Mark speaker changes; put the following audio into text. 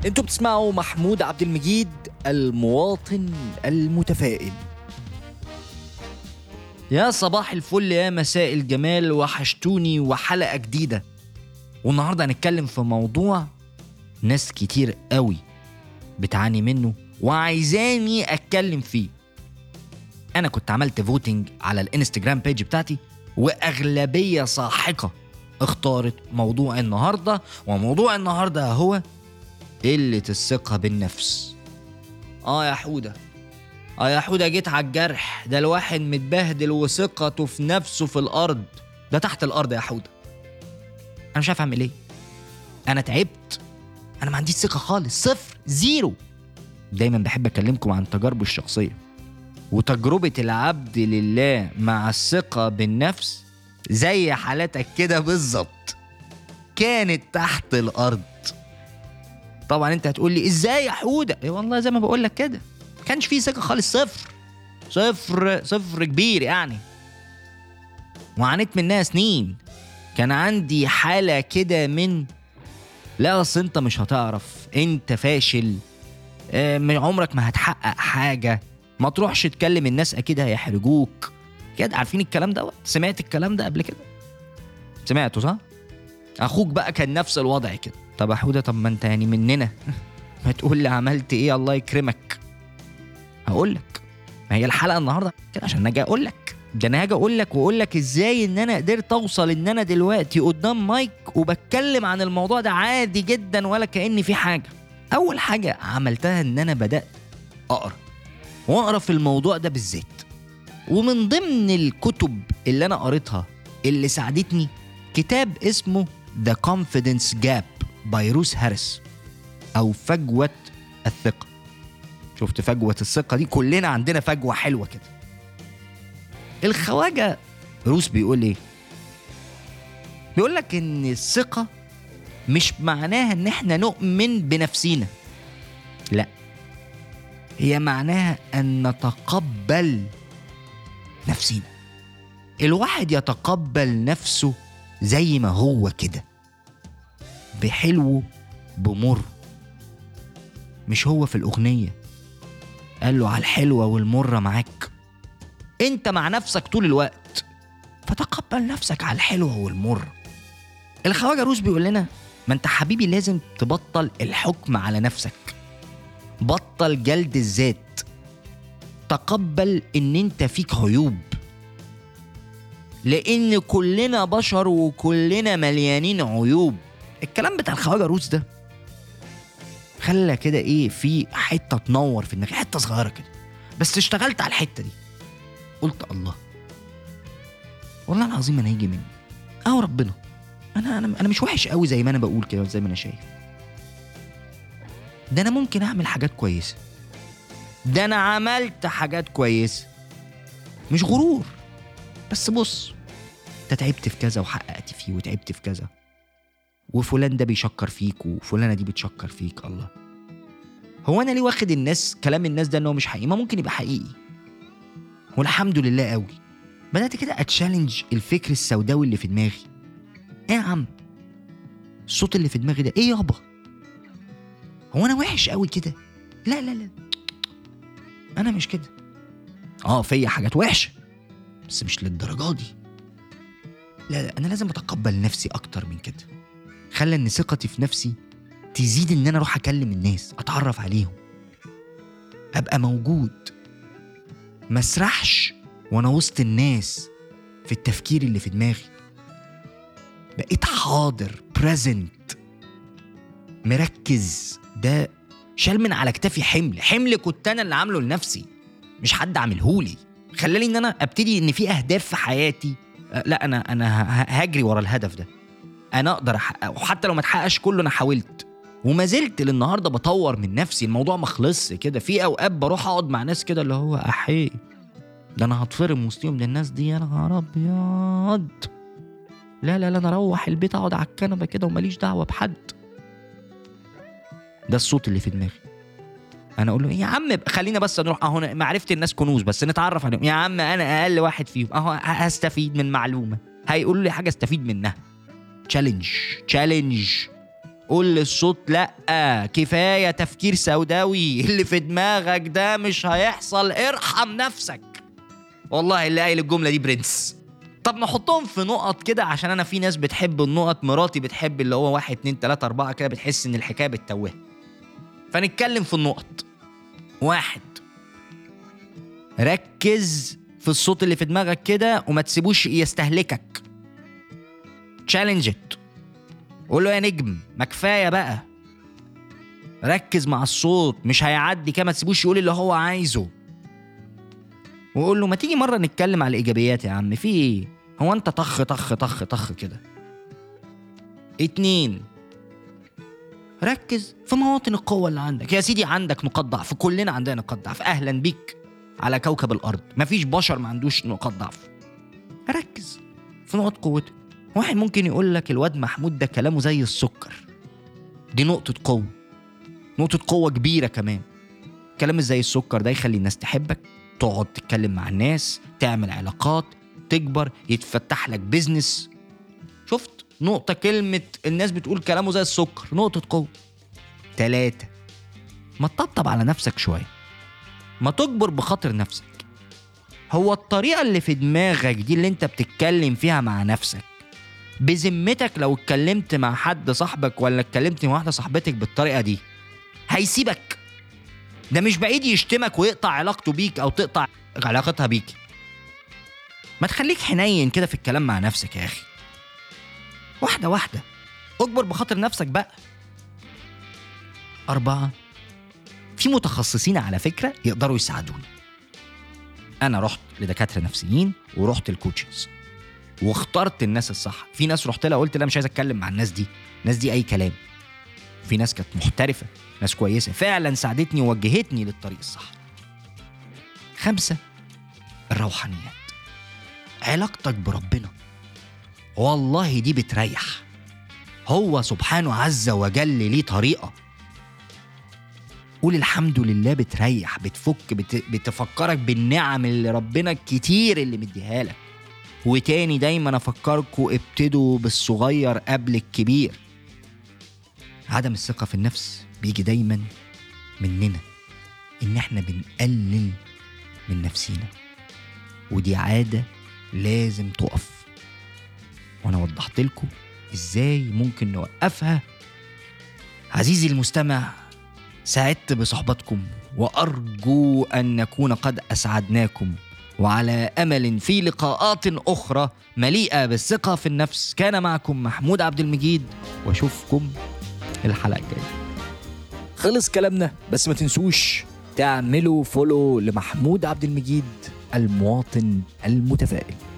Speaker 1: انتوا بتسمعوا محمود عبد المجيد المواطن المتفائل. يا صباح الفل يا مساء الجمال، وحشتوني وحلقة جديدة. والنهاردة هنتكلم في موضوع ناس كتير قوي بتعاني منه وعايزاني اتكلم فيه. انا كنت عملت فوتنج على الانستجرام بيج بتاعتي، واغلبية ساحقة اختارت موضوع النهاردة، وموضوع النهاردة هو قلة الثقة بالنفس. يا حودة جيت على الجرح. ده الواحد متبهدل وثقته في نفسه في الأرض، ده تحت الأرض يا حودة. أنا مش عارف أعمل إيه، أنا تعبت، أنا ما عنديش ثقة خالص، صفر، زيرو. دايما بحب أكلمكم عن تجاربه الشخصية، وتجربة العبد لله مع الثقة بالنفس زي حالتك كده بالظبط، كانت تحت الأرض. طبعا انت هتقول لي ازاي يا حودة؟ والله زي ما بقول لك كده، ما كانش فيه ثقة خالص، صفر كبير يعني. وعانيت منها سنين. كان عندي حالة كده من لا اصل انت مش هتعرف، انت فاشل، من عمرك ما هتحقق حاجة، ما تروحش تكلم الناس اكيد هيحرجوك كده. عارفين الكلام ده؟ سمعت الكلام ده قبل كده؟ سمعته صح؟ اخوك بقى كان نفس الوضع كده. طب يا حودة، طب ما انت يعني مننا ما تقول لي عملت ايه الله يكرمك. هقول لك، ما هي الحلقه النهارده كده عشان اجي اقول لك. ده انا هاجي اقول لك واقول لك ازاي ان انا قدرت اوصل ان انا دلوقتي قدام مايك وبتكلم عن الموضوع ده عادي جدا ولا كأني في حاجه. اول حاجه عملتها ان انا بدأت اقرا في الموضوع ده بالذات. ومن ضمن الكتب اللي انا قريتها اللي ساعدتني كتاب اسمه The Confidence Gap باي روس هاريس، أو فجوة الثقة. شفت فجوة الثقة دي؟ كلنا عندنا فجوة حلوة كده. الخواجة روس بيقول إيه؟ بيقول لك إن الثقة مش معناها إن إحنا نؤمن بنفسينا، لا، هي معناها أن نتقبل نفسينا. الواحد يتقبل نفسه زي ما هو كده، بحلو بمر. مش هو في الأغنية قال له على الحلوة والمرة معاك؟ انت مع نفسك طول الوقت، فتقبل نفسك على الحلوة والمر. الخواجة روس بيقول لنا ما انت حبيبي لازم تبطل الحكم على نفسك، بطل جلد الذات، تقبل ان انت فيك عيوب، لان كلنا بشر وكلنا مليانين عيوب. الكلام بتاع الخواجة روس ده خلى كده ايه في حته تنور في دماغي، حته صغيره كده، بس اشتغلت على الحته دي. قلت الله، والله العظيم انا هيجي مني ربنا، انا مش وحش قوي زي ما انا بقول كده، زي ما انا شايف. ده انا ممكن اعمل حاجات كويسه، ده انا عملت حاجات كويسه، مش غرور. بس بص، انت تعبت في كذا وحققت فيه، وتعبت في كذا، وفلان ده بيشكر فيك وفلانة دي بتشكر فيك. الله، هو أنا ليه واخد الناس كلام الناس ده أنه مش حقيقي؟ ما ممكن يبقى حقيقي، والحمد لله قوي. بدأت كده أتشالنج الفكر السوداوي اللي في دماغي. إيه يا عم الصوت اللي في دماغي ده؟ إيه يابا، هو أنا وحش قوي كده؟ لا أنا مش كده. فيا حاجات وحشة بس مش للدرجة دي. لا، أنا لازم أتقبل نفسي أكتر من كده. خلى ان ثقتي في نفسي تزيد، ان انا اروح اكلم الناس، اتعرف عليهم، ابقى موجود، ما اسرحش وانا وسط الناس في التفكير اللي في دماغي. بقيت حاضر، بريزنت، مركز. ده شال من على كتافي حمل كنت انا اللي عامله لنفسي، مش حد عاملهولي. خلالي ان انا ابتدي ان في اهداف في حياتي، لا انا هجري ورا الهدف ده، انا اقدر احققه، وحتى لو ما اتحققش كله انا حاولت، وما زلت للنهارده بطور من نفسي. الموضوع ما خلصش كده. في اوقات بروح اقعد مع ناس كده اللي هو ده انا هتفرم وسطيهم، ده الناس دي يا نهار ابيض، لا انا اروح البيت اقعد على الكنبه كده وماليش دعوه بحد. ده الصوت اللي في دماغي. انا اقول له يا عم خلينا بس نروح اهو، معرفه الناس كنوز، بس نتعرف عليهم. يا عم انا اقل واحد فيهم اهو، هستفيد من معلومه، هيقولوا لي حاجه استفيد منها. تشالنج قول للصوت لأ، كفاية تفكير سوداوي، اللي في دماغك ده مش هيحصل، ارحم نفسك. والله اللي قايل الجملة دي برنس. طب نحطهم في نقط كده، عشان أنا في ناس بتحب النقط، مراتي بتحب اللي هو 1 2 3 4 كده، بتحس إن الحكاية بتتوه. فنتكلم في النقط. 1، ركز في الصوت اللي في دماغك كده وما تسيبوش يستهلكك. تشالنج ات، قول له يا نجم ما كفايه بقى، ركز مع الصوت مش هيعدي كده، ما تسيبوش يقول اللي هو عايزه. وقول له ما تيجي مره نتكلم على الايجابيات يا عم، في ايه؟ هو انت طخ طخ طخ طخ كده. 2، ركز في مواطن القوه اللي عندك يا سيدي. عندك نقاط ضعف، كلنا عندنا نقاط ضعف، اهلا بيك على كوكب الارض، مفيش بشر ما عندوش نقاط ضعف. ركز في نقاط قوتك. واحد ممكن يقول لك الواد محمود ده كلامه زي السكر، دي نقطة قوة، نقطة قوة كبيرة كمان. كلام زي السكر ده يخلي الناس تحبك، تقعد تتكلم مع الناس، تعمل علاقات، تكبر، يتفتح لك بيزنس. شفت نقطة؟ كلمة الناس بتقول كلامه زي السكر، نقطة قوة. 3، ما تطبطب على نفسك شوية، ما تكبر بخاطر نفسك. هو الطريقة اللي في دماغك دي اللي انت بتتكلم فيها مع نفسك، بذمتك لو اتكلمت مع حد صاحبك ولا اتكلمت مع واحدة صاحبتك بالطريقة دي هيسيبك؟ ده مش بعيد يشتمك ويقطع علاقته بيك او تقطع علاقتها بيك. ما تخليك حنين كده في الكلام مع نفسك يا اخي، واحدة واحدة، اكبر بخاطر نفسك بقى. 4، في متخصصين على فكرة يقدروا يساعدوني. انا رحت لدكاترة نفسيين ورحت الكوتشز واخترت الناس الصح. في ناس رحت لها قلت لا مش عايز اتكلم مع الناس دي، الناس دي اي كلام. في ناس كانت محترفة، ناس كويسة فعلا ساعدتني ووجهتني للطريق الصح. 5، الروحانيات، علاقتك بربنا، والله دي بتريح. هو سبحانه عز وجل ليه طريقة، قول الحمد لله، بتريح، بتفك، بتفكرك بالنعم اللي ربنا الكتير اللي مديها لك. وتاني دايما افكركوا ابتدوا بالصغير قبل الكبير. عدم الثقة في النفس بيجي دايما مننا، ان احنا بنقلل من نفسينا، ودي عادة لازم تقف. وانا وضحت لكم ازاي ممكن نوقفها. عزيزي المستمع، سعدت بصحبتكم وارجو ان نكون قد اسعدناكم، وعلى أمل في لقاءات أخرى مليئة بالثقة في النفس. كان معكم محمود عبد المجيد، واشوفكم الحلقة الجاية. خلص كلامنا، بس ما تنسوش تعملوا فولو لمحمود عبد المجيد المواطن المتفائل.